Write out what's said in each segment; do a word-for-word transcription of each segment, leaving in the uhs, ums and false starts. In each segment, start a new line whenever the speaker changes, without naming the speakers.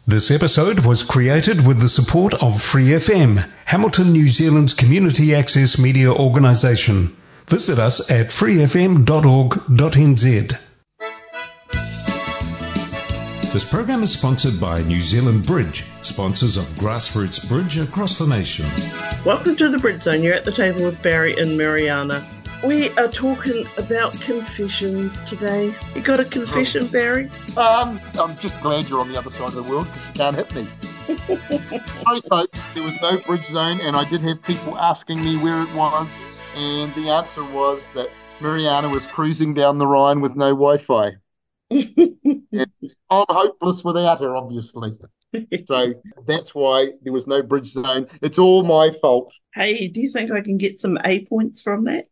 This episode was created with the support of Free F M, Hamilton, New Zealand's community access media organisation. Visit us at free f m dot org dot n z. This program is sponsored by New Zealand Bridge, sponsors of grassroots bridge across the nation.
Welcome to the Bridge Zone. You're at the table with Barry and Mariana. We are talking about confessions today. You got a confession, Barry?
Um, I'm just glad you're on the other side of the world because you can't hit me. Sorry, folks, there was no Bridge Zone, and I did have people asking me where it was, and the answer was that Mariana was cruising down the Rhine with no Wi-Fi. And I'm hopeless without her, obviously. So that's why there was no Bridge Zone. It's all my fault.
Hey, do you think I can get some A points from that?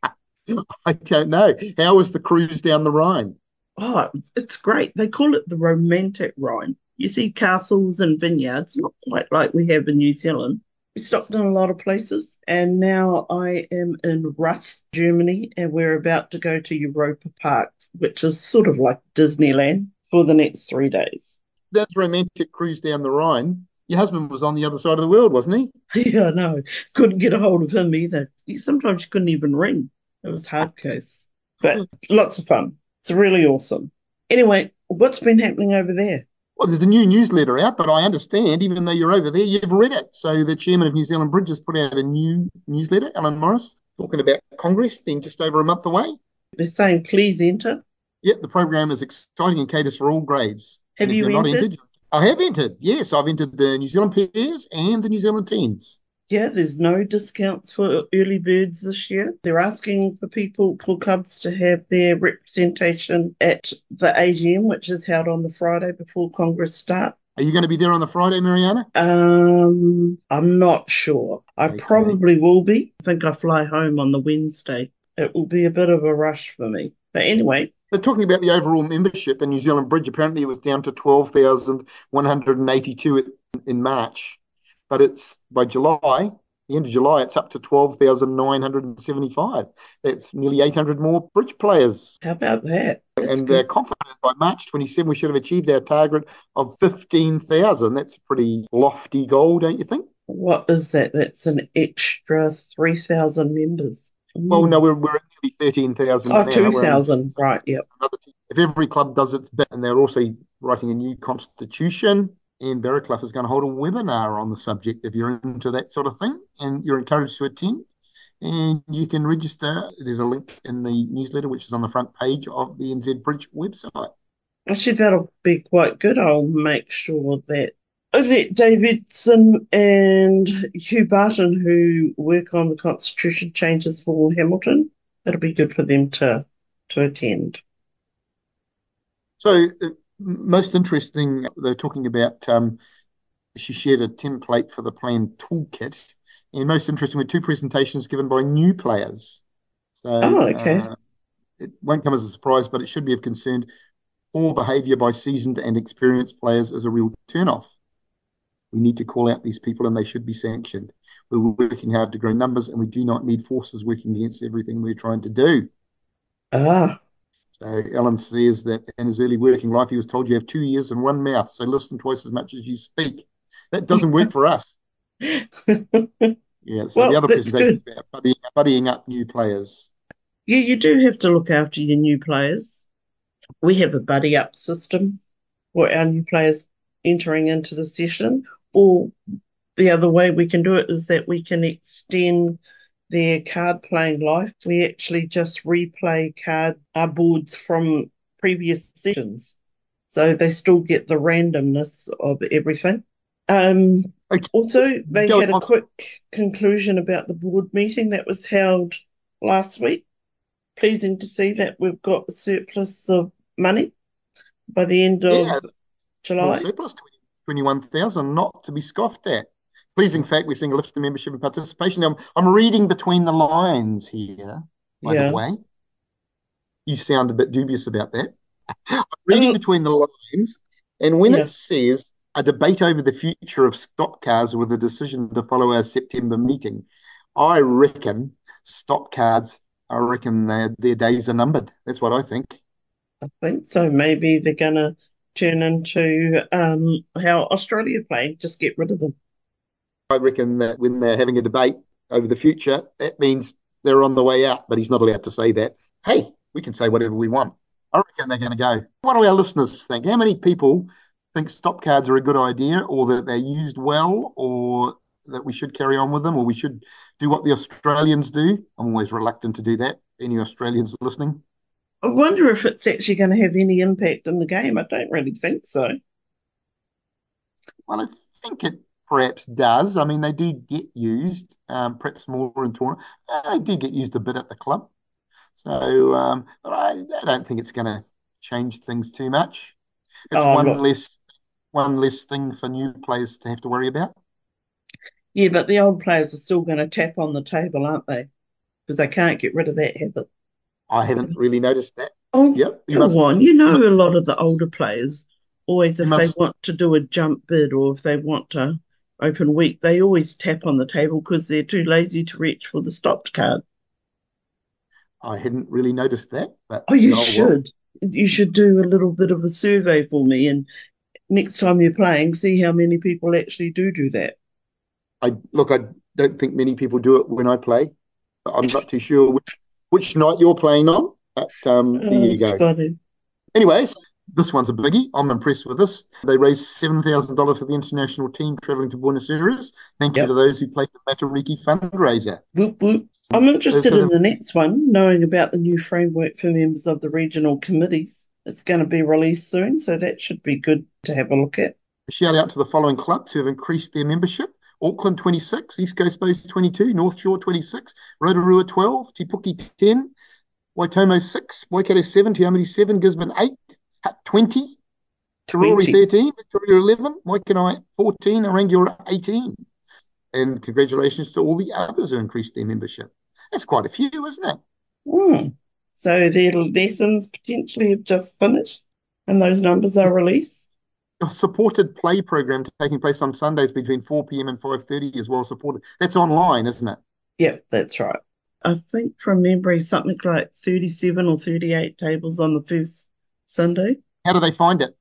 I don't know. How was the cruise down the Rhine?
Oh, it's, it's great. They call it the romantic Rhine. You see castles and vineyards, not quite like we have in New Zealand. We stopped in a lot of places, and now I am in Rust, Germany, and we're about to go to Europa Park, which is sort of like Disneyland, for the next three days.
That's a romantic cruise down the Rhine. Your husband was on the other side of the world, wasn't
he? Yeah, no, couldn't get a hold of him either. He, sometimes you couldn't even ring. It was hard case, but lots of fun. It's really awesome. Anyway, what's been happening over there?
Well, there's a new newsletter out, but I understand, even though you're over there, you've read it. So the chairman of New Zealand Bridge has put out a new newsletter, Alan Morris, talking about Congress being just over a month away.
They're saying, please enter.
Yep, the program is exciting and caters for all grades.
Have you entered?
entered? I have entered, yes. I've entered the New Zealand pairs and the New Zealand teams.
Yeah, there's no discounts for early birds this year. They're asking for people, for clubs to have their representation at the A G M, which is held on the Friday before Congress start.
Are you going to be there on the Friday, Mariana?
Um, I'm not sure. I okay. probably will be. I think I fly home on the Wednesday. It will be a bit of a rush for me. But anyway.
They're talking about the overall membership in New Zealand Bridge. Apparently it was down to twelve thousand one hundred eighty-two in March. But it's by July, the end of July, it's up to twelve thousand nine hundred seventy-five. That's nearly eight hundred more bridge players.
How about that? That's
and good. They're confident by March twenty-seventh we should have achieved our target of fifteen thousand. That's a pretty lofty goal, don't you think?
What is that? That's an extra three thousand members.
Well, no, we're, we're at nearly thirteen thousand.
Oh, two thousand, right, yep.
If every club does its bit, and they're also writing a new constitution, and Barraclough is going to hold a webinar on the subject if you're into that sort of thing, and you're encouraged to attend. And you can register. There's a link in the newsletter, which is on the front page of the N Z Bridge website.
Actually, that'll be quite good. I'll make sure that Odette Davidson and Hugh Barton, who work on the constitution changes for Hamilton, it'll be good for them to, to attend.
So, uh, most interesting, they're talking about, um, she shared a template for the plan toolkit, and most interesting were two presentations given by new players. So,
oh, okay.
Uh, it won't come as a surprise, but it should be of concern. Poor behaviour by seasoned and experienced players is a real turn-off. We need to call out these people and they should be sanctioned. We're working hard to grow numbers and we do not need forces working against everything we're trying to do.
Ah.
So Alan says that in his early working life, he was told you have two ears and one mouth, so listen twice as much as you speak. That doesn't work for us. Yeah, so
well,
the other presentation is about buddying, buddying up new players.
Yeah, you do have to look after your new players. We have a buddy up system for our new players entering into the session, or the other way we can do it is that we can extend their card playing life. We actually just replay card uh, boards from previous sessions, so they still get the randomness of everything. Um, okay. Also, they Go had on. a quick conclusion about the board meeting that was held last week. Pleasing to see that we've got a surplus of money by the end of yeah. July.
Well, surplus twenty-one thousand, not to be scoffed at. Pleasing fact, we're seeing a lift in membership and participation. Now, I'm, I'm reading between the lines here, by yeah. the way. You sound a bit dubious about that. I'm reading um, between the lines, and when yeah. it says a debate over the future of stock cars with a decision to follow our September meeting, I reckon stock cards, I reckon their, their days are numbered. That's what I think.
I think so. Maybe they're going to turn into um, how Australia play, just get rid of them.
I reckon that when they're having a debate over the future, that means they're on the way out, but he's not allowed to say that. Hey, we can say whatever we want. I reckon they're going to go. What do our listeners think? How many people think stop cards are a good idea, or that they're used well, or that we should carry on with them, or we should do what the Australians do? I'm always reluctant to do that. Any Australians listening?
I wonder if it's actually going to have any impact in the game. I don't really think so.
Well, I think it perhaps does. I mean, they do get used, um, perhaps more in tournament. Uh, they do get used a bit at the club. So, um, but I, I don't think it's going to change things too much. It's
Oh,
one
look.
less one less thing for new players to have to worry about.
Yeah, but the old players are still going to tap on the table, aren't they? Because they can't get rid of that habit.
I haven't really noticed that.
Oh,
Yep, you
go
must.
on. You know, a lot of the older players always,
You
if they
must.
want to do a jump bid or if they want to open week, they always tap on the table because they're too lazy to reach for the stopped card.
I hadn't really noticed that, but
Oh, you
oh well.
should. You should do a little bit of a survey for me, and next time you're playing, see how many people actually do do that.
I look. I don't think many people do it when I play. But I'm not too sure which, which night you're playing on. But um, there
Oh,
you go.
funny.
Anyways, this one's a biggie. I'm impressed with this. They raised seven thousand dollars for the international team traveling to Buenos Aires. Thank you to
Yep.
those who played the Matariki fundraiser.
Whoop, whoop. I'm
So,
interested
so
in
the,
the next one, knowing about the new framework for members of the regional committees. It's going to be released soon, so that should be good to have a look at.
a shout out to the following clubs who have increased their membership. Auckland twenty-six, East Coast Base twenty-two, North Shore twenty-six, Rotorua twelve, Te Puke ten, Waitomo six, Waikato seven, Te Amity seven, Gisborne eight, Hutt twenty, Karori
twenty.
thirteen, Victoria eleven, Waikanae fourteen, Orangiora eighteen. And congratulations to all the others who increased their membership. That's quite a few, isn't it?
Mm. So their lessons potentially have just finished and those numbers are released.
A supported play program taking place on Sundays between four p.m. and five thirty is well supported. That's online, isn't it?
Yep, that's right. I think from memory, something like thirty-seven or thirty-eight tables on the first Sunday.
How do they find it?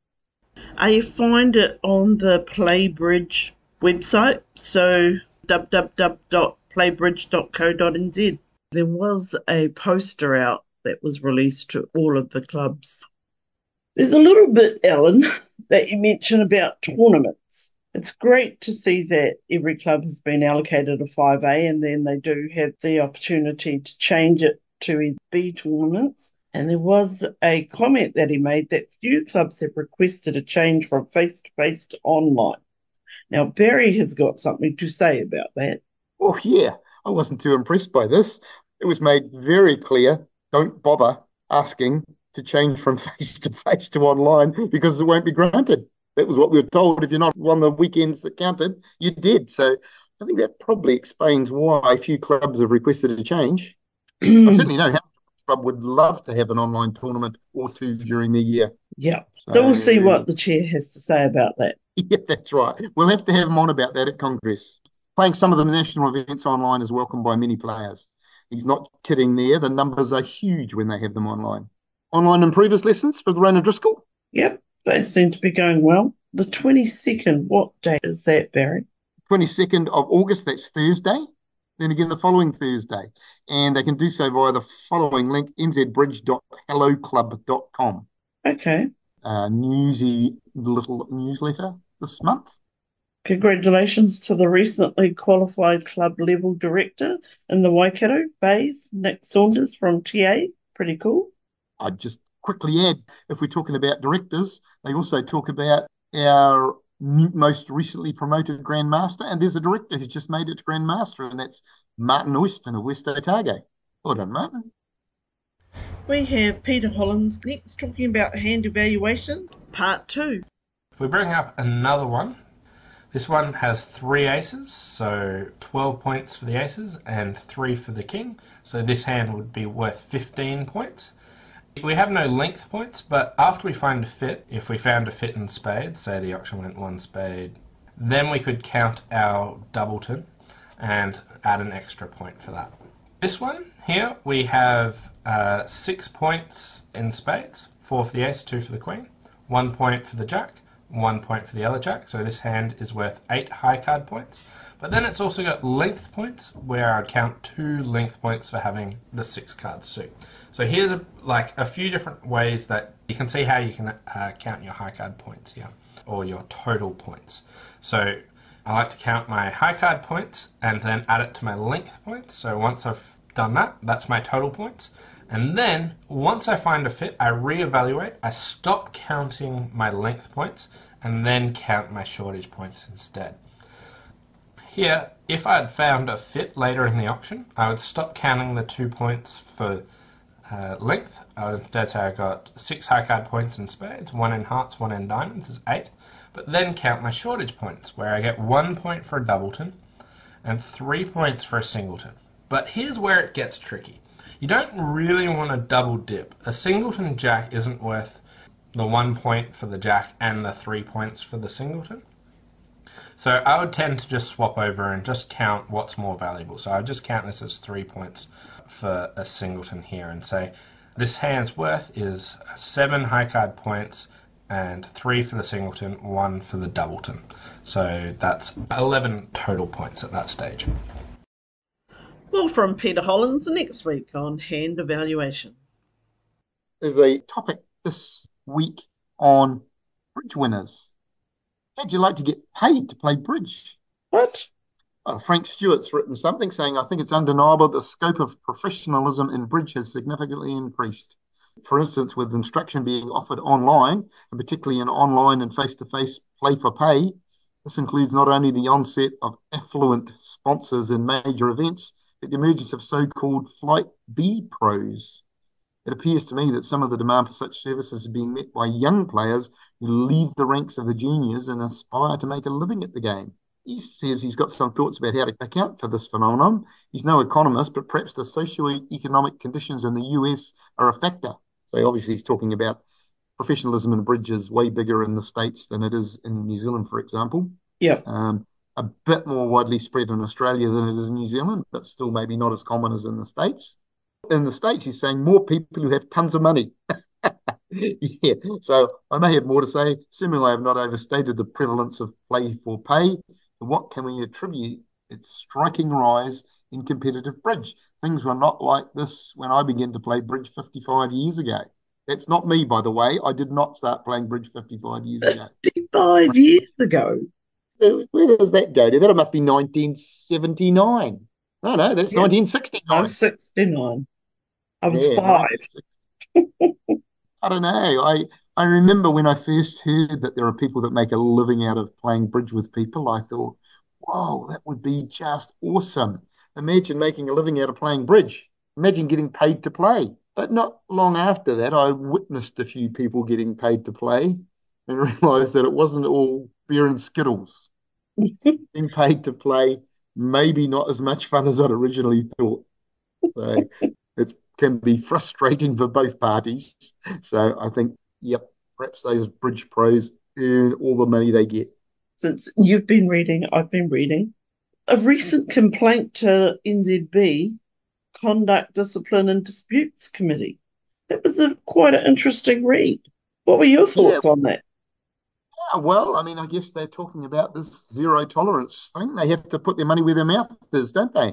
I find it on the PlayBridge website, so w w w dot playbridge dot co dot n z. There was a poster out that was released to all of the clubs. There's a little bit, Ellen, that you mentioned about tournaments. It's great to see that every club has been allocated a five A and then they do have the opportunity to change it to B tournaments. And there was a comment that he made that few clubs have requested a change from face-to-face to online. Now, Barry has got something to say about that.
Oh, yeah. I wasn't too impressed by this. It was made very clear, don't bother asking to change from face-to-face to online because it won't be granted. That was what we were told. If you're not on the weekends that counted, you did. So I think that probably explains why few clubs have requested a change. I certainly know how club would love to have an online tournament or two during the year.
Yeah.
So,
So we'll see what the chair has to say about that.
Yeah, that's right. We'll have to have him on about that at Congress. Playing some of the national events online is welcomed by many players. He's not kidding there. The numbers are huge when they have them online. Online improvers lessons for Lorraine Driscoll?
Yep, they seem to be going well. The twenty-second, what date is that, Barry?
twenty-second of August, that's Thursday. Then again the following Thursday. And they can do so via the following link, n z bridge dot hello club dot com.
Okay.
Uh, newsy little newsletter this month.
Congratulations to the recently qualified club level director in the Waikato Bays, Nick Saunders from T A. Pretty cool.
I'd just quickly add, if we're talking about directors, they also talk about our most recently promoted Grand Master, and there's a director who's just made it to Grand Master, and that's Martin Oyston of West Otago. Well done, Martin.
We have Peter Hollins next talking about hand evaluation, part two.
If we bring up another one, this one has three aces, so twelve points for the aces and three for the king. So this hand would be worth fifteen points. We have no length points, but after we find a fit, if we found a fit in spade, say the auction went one spade, then we could count our doubleton and add an extra point for that. This one here, we have uh, six points in spades, four for the ace, two for the queen. one point for the jack, one point for the other jack. So this hand is worth eight high card points. But then it's also got length points, where I'd count two length points for having the six card suit. So here's a, like a few different ways that you can see how you can uh, count your high card points here, or your total points. So I like to count my high card points and then add it to my length points. So once I've done that, that's my total points. And then once I find a fit, I reevaluate. I stop counting my length points and then count my shortage points instead. Here, if I had found a fit later in the auction, I would stop counting the two points for uh, length. I would instead say I got six high card points in spades, one in hearts, one in diamonds is eight. But then count my shortage points, where I get one point for a doubleton and three points for a singleton. But here's where it gets tricky. You don't really want to double dip. A singleton jack isn't worth the one point for the jack and the three points for the singleton. So I would tend to just swap over and just count what's more valuable. So I would just count this as three points for a singleton here and say this hand's worth is seven high card points and three for the singleton, one for the doubleton. So that's eleven total points at that stage.
Well, from Peter Hollins next week on hand evaluation.
There's a topic this week on bridge winners. How'd you like to get paid to play bridge?
What?
Uh, Frank Stewart's written something saying, I think it's undeniable the scope of professionalism in bridge has significantly increased. For instance, with instruction being offered online, and particularly in online and face-to-face play for pay, this includes not only the onset of affluent sponsors in major events, but the emergence of so-called Flight B pros. It appears to me that some of the demand for such services is being met by young players who leave the ranks of the juniors and aspire to make a living at the game. He says he's got some thoughts about how to account for this phenomenon. He's no economist, but perhaps the socio-economic conditions in the U S are a factor. So obviously he's talking about professionalism in bridge is way bigger in the States than it is in New Zealand, for example.
Yeah.
Um, a bit more widely spread in Australia than it is in New Zealand, but still maybe not as common as in the States. In the States, he's saying more people who have tons of money. Yeah, so I may have more to say. Similarly, I have not overstated the prevalence of play for pay. But what can we attribute its striking rise in competitive bridge? Things were not like this when I began to play bridge fifty-five years ago. That's not me, by the way. I did not start playing bridge fifty-five years ago.
fifty-five years ago?
Where does that go to? That must be nineteen seventy-nine. No, no, that's
Yeah.
nineteen sixty-nine.
I was sixty-nine. I was
Yeah,
five.
I don't know. I, I remember when I first heard that there are people that make a living out of playing bridge with people, I thought, whoa, that would be just awesome. Imagine making a living out of playing bridge. Imagine getting paid to play. But not long after that, I witnessed a few people getting paid to play and realised that it wasn't all beer and skittles. Being paid to play, maybe not as much fun as I'd originally thought. So it can be frustrating for both parties. So I think, yep, perhaps those bridge pros earn all the money they get.
Since you've been reading, I've been reading. A recent complaint to N Z B Conduct, Discipline and Disputes Committee. It was a quite an interesting read. What were your thoughts
Yeah.
on that?
Yeah, well, I mean, I guess they're talking about this zero tolerance thing. They have to put their money where their mouth is, don't they?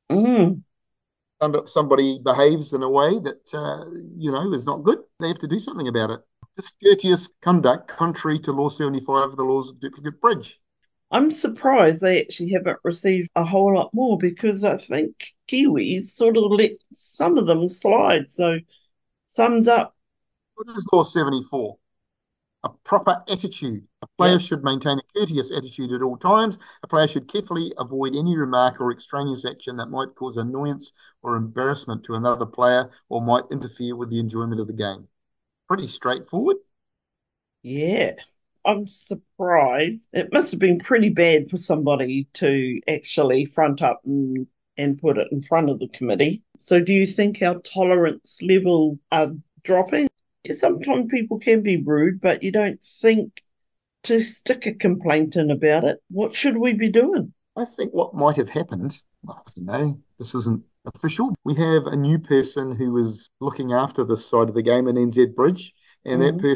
Mm.
And if somebody behaves in a way that, uh, you know, is not good, they have to do something about it. Discourteous conduct, contrary to Law seventy-five of the Laws of Duplicate Bridge.
I'm surprised they actually haven't received a whole lot more because I think Kiwis sort of let some of them slide. So, thumbs up.
What is Law seventy-four? A proper attitude. A player
Yeah.
should maintain a courteous attitude at all times. A player should carefully avoid any remark or extraneous action that might cause annoyance or embarrassment to another player or might interfere with the enjoyment of the game. Pretty straightforward.
Yeah. I'm surprised. It must have been pretty bad for somebody to actually front up and, and put it in front of the committee. So, do you think our tolerance level are dropping? Sometimes people can be rude, but you don't think to stick a complaint in about it. What should we be doing?
I think what might have happened, well, you know, this isn't official. We have a new person who is looking after this side of the game in N Z Bridge, and that
Mm.
person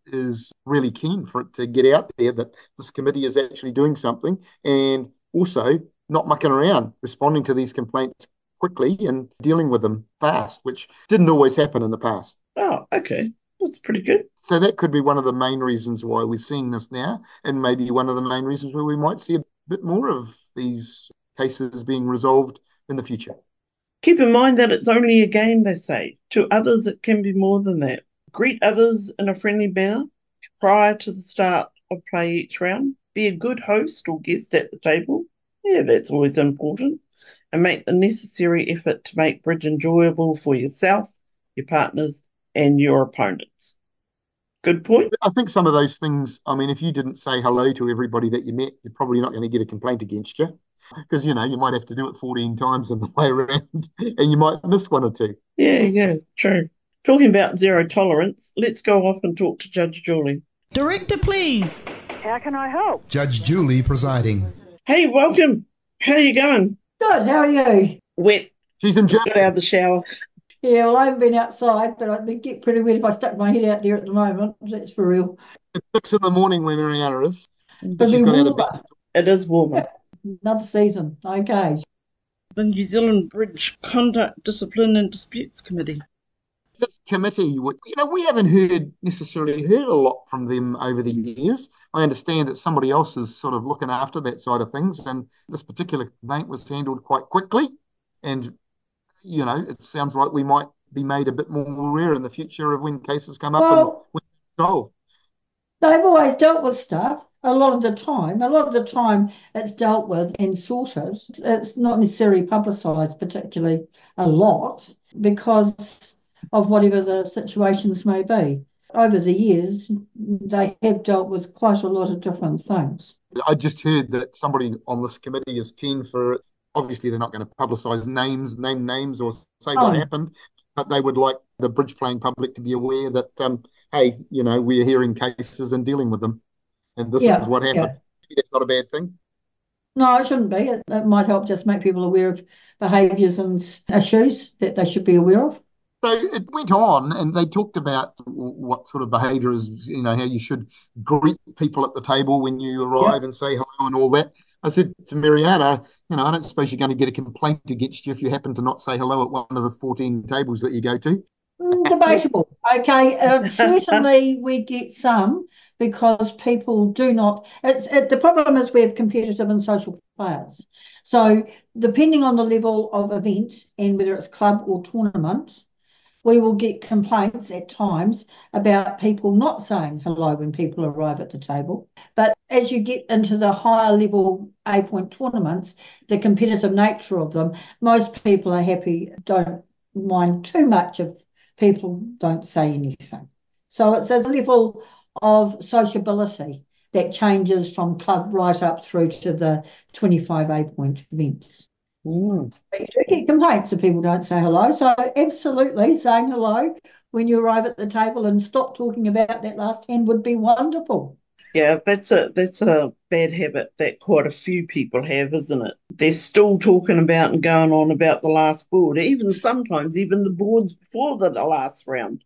is really keen for it to get out there that this committee is actually doing something, and also not mucking around, responding to these complaints quickly and dealing with them fast, which didn't always happen in the past.
Oh, okay. That's pretty good.
So that could be one of the main reasons why we're seeing this now, and maybe one of the main reasons where we might see a bit more of these cases being resolved in the future.
Keep in mind that it's only a game, they say. To others, it can be more than that. Greet others in a friendly manner prior to the start of play each round. Be a good host or guest at the table. Yeah, that's always important. And make the necessary effort to make bridge enjoyable for yourself, your partners, and your opponents. Good point.
I think some of those things, I mean, if you didn't say hello to everybody that you met, you're probably not going to get a complaint against you. Because, you know, you might have to do it fourteen times on the way around and you might miss one or two.
Yeah, yeah, true. Talking about zero tolerance, let's go off and talk to Judge Julie.
Director, please.
How can I help?
Judge Julie presiding.
Hey, welcome. How you going?
Good, how are you?
Wet.
She's in
Just got out of the shower.
Yeah, well, I haven't been outside, but I'd get pretty wet if I stuck my head out there at the moment. That's for real.
It's six in the morning where Mariana is.
It'll
She's
be
got out of
warmer.
bed.
It is warmer.
Another season. Okay.
The New Zealand Bridge Conduct, Discipline and Disputes Committee.
This committee, you know, we haven't heard necessarily heard a lot from them over the years. I understand that somebody else is sort of looking after that side of things, and this particular complaint was handled quite quickly. And, you know, it sounds like we might be made a bit more aware in the future of when cases come up
Well,
and when they're solved.
they've always dealt with stuff a lot of the time. A lot of the time it's dealt with and sorted. It's not necessarily publicised particularly a lot because of whatever the situations may be. Over the years, they have dealt with quite a lot of different things.
I just heard that somebody on this committee is keen for, obviously they're not going to publicise names, name names or say
Oh.
what happened, but they would like the bridge playing public to be aware that, um, hey, you know, we're hearing cases and dealing with them. And this
Yeah,
is what happened.
yeah.
Maybe that's not a bad thing.
No, it shouldn't be. It, it might help just make people aware of behaviours and issues that they should be aware of.
So it went on and they talked about what sort of behaviour is, you know, how you should greet people at the table when you arrive
Yep.
and say hello and all that. I said to Mariana, you know, I don't suppose you're going to get a complaint against you if you happen to not say hello at one of the fourteen tables that you go to.
Mm, Debatable. Okay, uh, certainly we get some because people do not. It's, it, the problem is we have competitive and social players. So depending on the level of event and whether it's club or tournament, we will get complaints at times about people not saying hello when people arrive at the table. But as you get into the higher level A point tournaments, the competitive nature of them, most people are happy, don't mind too much if people don't say anything. So it's a level of sociability that changes from club right up through to the twenty-five A point events.
Mm.
But you do get complaints if people don't say hello. So absolutely saying hello when you arrive at the table and stop talking about that last hand would be wonderful.
Yeah, that's a that's a bad habit that quite a few people have, isn't it? They're still talking about and going on about the last board, even sometimes even the boards before the, the last round.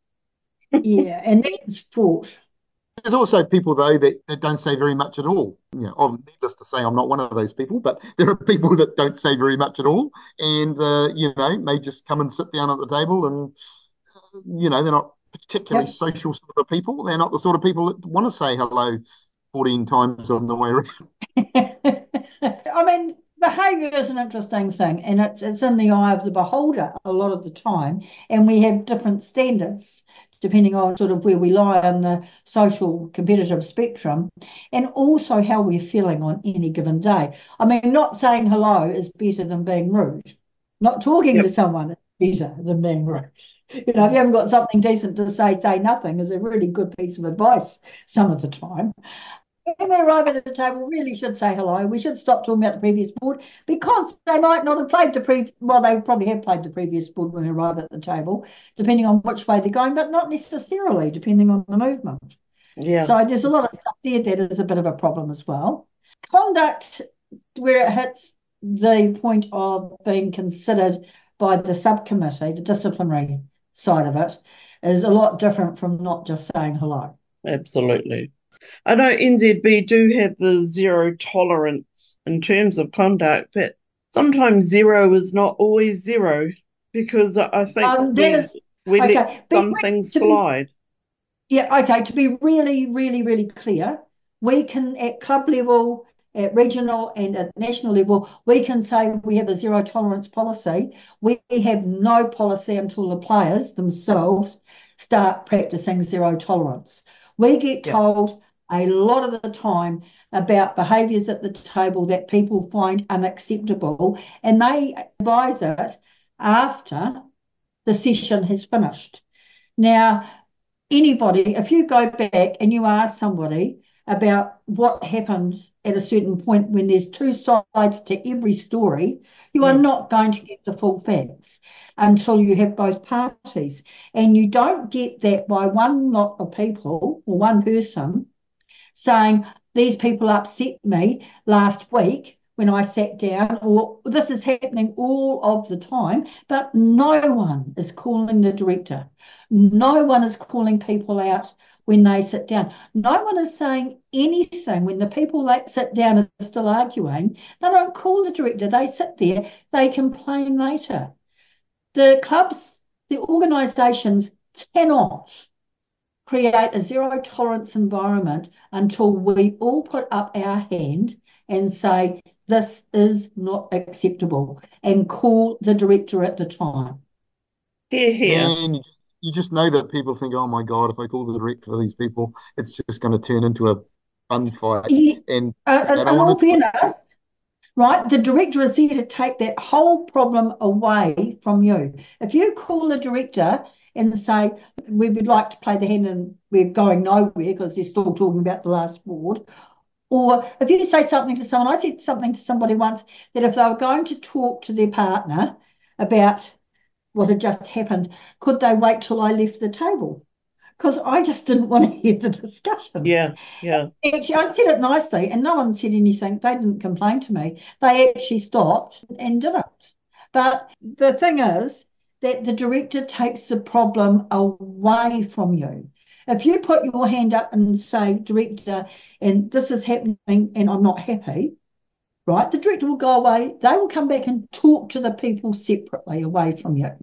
Yeah, and that's sport.
There's also people, though, that, that don't say very much at all. You know, I'm needless to say, I'm not one of those people, but there are people that don't say very much at all and, uh, you know, may just come and sit down at the table and, uh, you know, they're not particularly
Yep.
social sort of people. They're not the sort of people that want to say hello fourteen times on the way around.
I mean, behaviour is an interesting thing, and it's it's in the eye of the beholder a lot of the time, and we have different standards depending on sort of where we lie on the social competitive spectrum, and also how we're feeling on any given day. I mean, not saying hello is better than being rude. Not talking
Yep.
to someone is better than being rude. You know, if you haven't got something decent to say, say nothing is a really good piece of advice some of the time. When we arrive at the table, we really should say hello. We should stop talking about the previous board because they might not have played the pre. Well, they probably have played the previous board when we arrive at the table, depending on which way they're going, but not necessarily depending on the movement.
Yeah.
So there's a lot of stuff there that is a bit of a problem as well. Conduct, where it hits the point of being considered by the subcommittee, the disciplinary side of it, is a lot different from not just saying hello.
absolutely. I know N Z B do have the zero tolerance in terms of conduct, but sometimes zero is not always zero because I think
Um, that
we
is
we let
okay. Be,
some things
to be
slide.
Yeah, okay, to be really, really, really clear, we can, at club level, at regional and at national level, we can say we have a zero tolerance policy. We have no policy until the players themselves start practicing zero tolerance. We get
Yeah,
told a lot of the time about behaviours at the table that people find unacceptable, and they advise it after the session has finished. Now, anybody, if you go back and you ask somebody about what happened at a certain point when there's two sides to every story, you are
mm,
not going to get the full facts until you have both parties. And you don't get that by one lot of people or one person saying, these people upset me last week when I sat down, or this is happening all of the time, but no one is calling the director. No one is calling people out when they sit down. No one is saying anything when the people that sit down are still arguing. They don't call the director. They sit there, they complain later. The clubs, the organisations cannot create a zero tolerance environment until we all put up our hand and say, this is not acceptable, and call the director at the time.
here, here.
Man, you just you just know that people think, oh my God, if I call the director for these people, it's just going to turn into a fun fight,
Yeah,
and
uh,
they
in
don't
all
want to do it.
fairness, right, the director is there to take that whole problem away from you. If you call the director and say, we would like to play the hand and we're going nowhere because they're still talking about the last board, or if you say something to someone, I said something to somebody once that if they were going to talk to their partner about what had just happened, could they wait till I left the table? Because I just didn't want to hear the discussion.
Yeah, yeah,
Actually, I said it nicely and no one said anything. They didn't complain to me. They actually stopped and did it. But the thing is that the director takes the problem away from you. If you put your hand up and say, director, and this is happening and I'm not happy, right? The director will go away. They will come back and talk to the people separately away from you.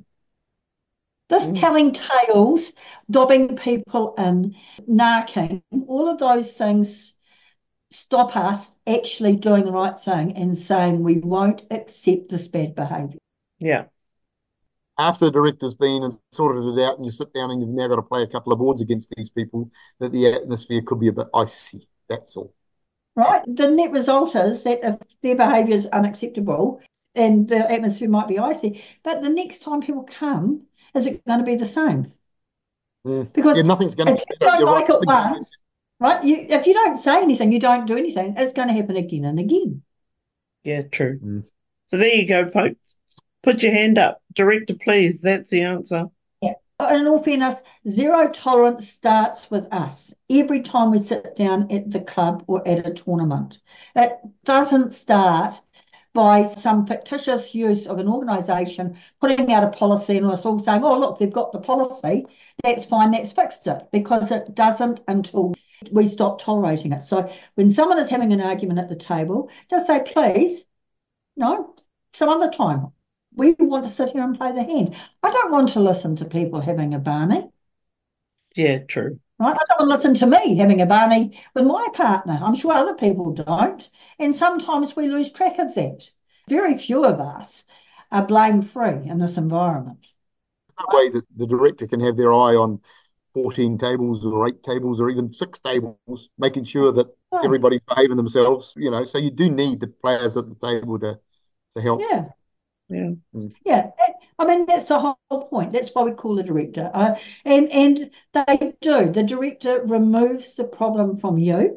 This
mm,
telling tales, dobbing people in, narking, all of those things stop us actually doing the right thing and saying we won't accept this bad behaviour.
yeah,
After the director's been and sorted it out, and you sit down and you've now got to play a couple of boards against these people, that the atmosphere could be a bit icy. That's all.
Right? The net result is that if their behaviour is unacceptable and the atmosphere might be icy, but the next time people come, is it going to be the same?
Mm.
Because
Yeah, nothing's going to
if
get
you
better.
don't
You're right.
like it
Nothing's gonna get
once, right? You if you don't say anything, you don't do anything, it's going to happen again and again.
yeah, true.
Mm.
So there you go, folks. Put your hand up. Director, please. That's the answer.
Yeah. In all fairness, zero tolerance starts with us every time we sit down at the club or at a tournament. It doesn't start by some fictitious use of an organisation putting out a policy and us all saying, oh, look, they've got the policy, that's fine, that's fixed it, because it doesn't until we stop tolerating it. So when someone is having an argument at the table, just say, please, no, some other time. We want to sit here and play the hand. I don't want to listen to people having a Barney,
Yeah, true.
right? I don't want to listen to me having a Barney with my partner. I'm sure other people don't. And sometimes we lose track of that. Very few of us are blame-free in this environment.
No way that the director can have their eye on fourteen tables or eight tables or even six tables, making sure that
Oh,
everybody's behaving themselves, you know. So you do need the players at the table to to help.
yeah,
Yeah.
Mm.
yeah. I mean, that's the whole point. That's why we call the director. Uh, and, and they do. The director removes the problem from you.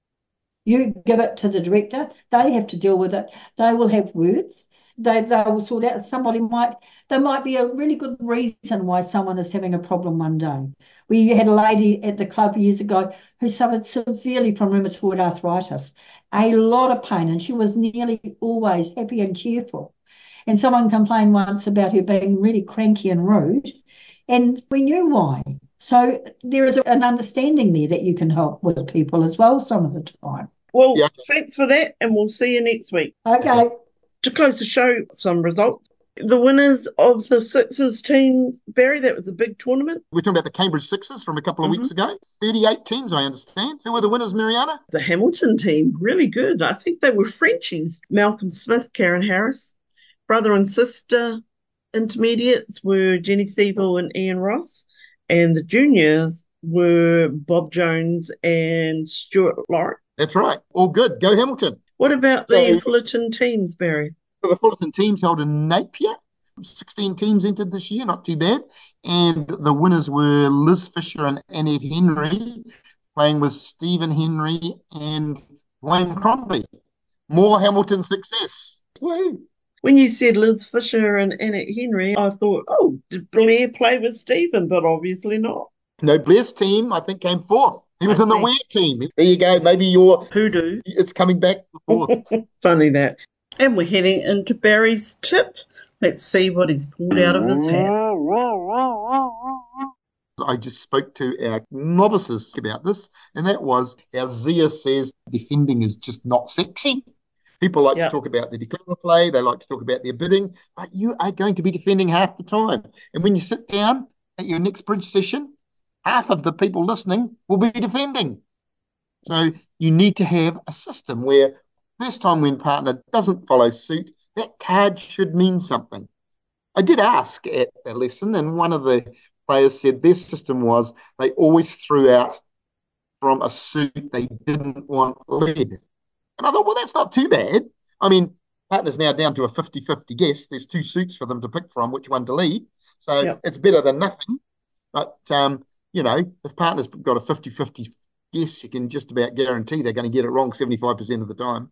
You give it to the director. They have to deal with it. They will have words. They, they will sort out. Somebody might, there might be a really good reason why someone is having a problem one day. We had a lady at the club years ago who suffered severely from rheumatoid arthritis, a lot of pain, and she was nearly always happy and cheerful. And someone complained once about her being really cranky and rude. and we knew why. So there is an understanding there that you can help with people as well some of the time.
Well,
Yeah.
thanks for that, and we'll see you next week.
Okay.
To close the show, some results. The winners of the Sixers teams, Barry, that was a big tournament.
We're talking about the Cambridge Sixers from a couple of
Mhm.
weeks ago. thirty-eight teams, I understand. Who were the winners, Mariana?
The Hamilton team, really good. I think they were Frenchies. Malcolm Smith, Karen Harris. Brother and sister intermediates were Jenny Seville and Ian Ross. And the juniors were Bob Jones and Stuart Lorry.
That's right. All good. Go Hamilton.
What about the
So-
Fullerton teams, Barry?
The Fullerton teams held in Napier. sixteen teams entered this year, not too bad. And the winners were Liz Fisher and Annette Henry, playing with Stephen Henry and Wayne Crombie. More Hamilton success. Woo.
When you said Liz Fisher and Annette Henry, I thought, oh, did Blair play with Stephen? But obviously not.
No, Blair's team, I think, came fourth. He was
I
in the
see.
Ware team. There you go. Maybe your
Hoodoo.
it's coming back fourth.
Funny that. And we're heading into Barry's tip. Let's see what he's pulled out of his hat.
I just spoke to our novices about this, and that was our Zia says defending is just not sexy. People like
Yep.
to talk about the declare play, they like to talk about their bidding, but you are going to be defending half the time. And when you sit down at your next bridge session, half of the people listening will be defending. So you need to have a system where first time when partner doesn't follow suit, that card should mean something. I did ask at a lesson, and one of the players said their system was they always threw out from a suit they didn't want led. And I thought, well, that's not too bad. I mean, partner's now down to a fifty-fifty guess. There's two suits for them to pick from, which one to lead. So
Yep.
it's better than nothing. But, um, you know, if partner's got a fifty-fifty guess, you can just about guarantee they're going to get it wrong seventy-five percent of the time.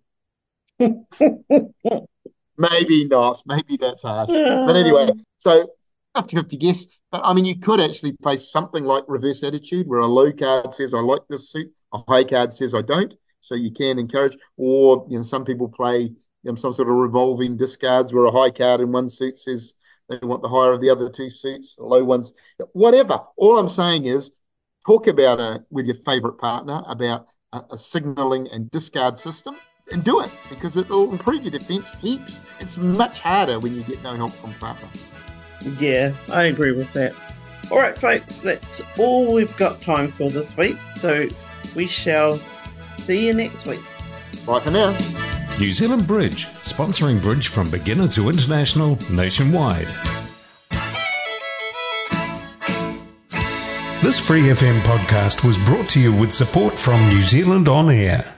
Maybe not. Maybe that's harsh. But anyway, so fifty-fifty guess. But, I mean, you could actually play something like reverse attitude, where a low card says, I like this suit. A high card says, I don't. So you can encourage. Or, you know, some people play you know, some sort of revolving discards where a high card in one suit says they want the higher of the other two suits, low ones. Whatever. All I'm saying is talk about a, with your favourite partner about a, a signalling and discard system. And do it, because it'll improve your defence heaps. It's much harder when you get no help from partner.
Yeah, I agree with that. All right, folks, that's all we've got time for this week. So we shall see you next week.
Bye for now.
New Zealand Bridge, sponsoring bridge from beginner to international nationwide. This Free F M podcast was brought to you with support from New Zealand On Air.